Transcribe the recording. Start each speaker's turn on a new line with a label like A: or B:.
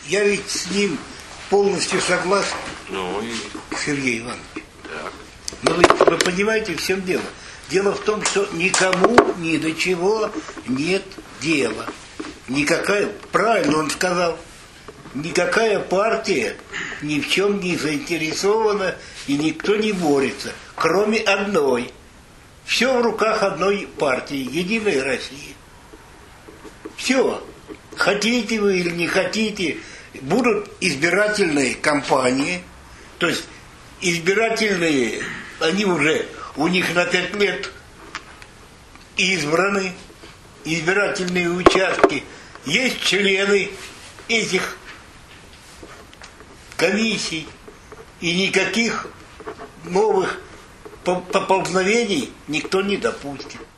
A: я ведь с ним полностью согласен,
B: Ну и
A: Сергей Иванович.
B: так.
A: Но вы понимаете, в чем дело? Дело в том, что никому ни до чего нет дела. Никакая, правильно он сказал, никакая партия ни в чем не заинтересована и никто не борется, кроме одной. Все в руках одной партии, Единой России. Все. Хотите вы или не хотите, будут избирательные кампании, то есть избирательные, они уже, у них на 5 лет избраны, избирательные участки, есть члены этих комиссий, и никаких новых поползновений никто не допустит.